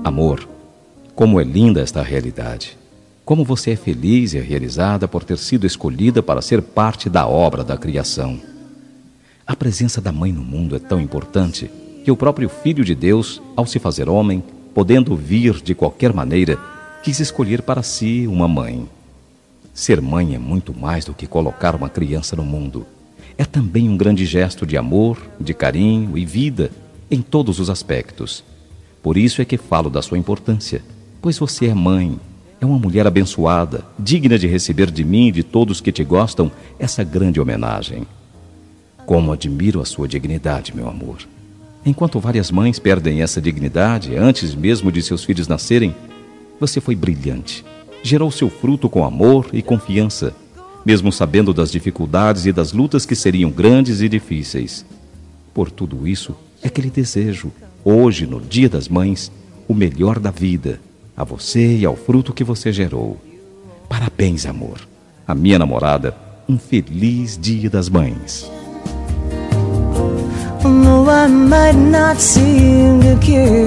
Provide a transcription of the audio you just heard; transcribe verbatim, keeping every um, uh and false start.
Amor, como é linda esta realidade. Como você é feliz e realizada por ter sido escolhida para ser parte da obra da criação. A presença da mãe no mundo é tão importante que o próprio Filho de Deus, ao se fazer homem, podendo vir de qualquer maneira, quis escolher para si uma mãe. Ser mãe é muito mais do que colocar uma criança no mundo. É também um grande gesto de amor, de carinho e vida, em todos os aspectos. Por isso é que falo da sua importância, pois você é mãe, é uma mulher abençoada, digna de receber de mim e de todos que te gostam essa grande homenagem. Como admiro a sua dignidade, meu amor. Enquanto várias mães perdem essa dignidade antes mesmo de seus filhos nascerem, você foi brilhante. Gerou seu fruto com amor e confiança, mesmo sabendo das dificuldades e das lutas que seriam grandes e difíceis. Por tudo isso é que lhe desejo, hoje, no Dia das Mães, o melhor da vida, a você e ao fruto que você gerou. Parabéns, amor. A minha namorada, um feliz Dia das Mães. Although I might not seem to care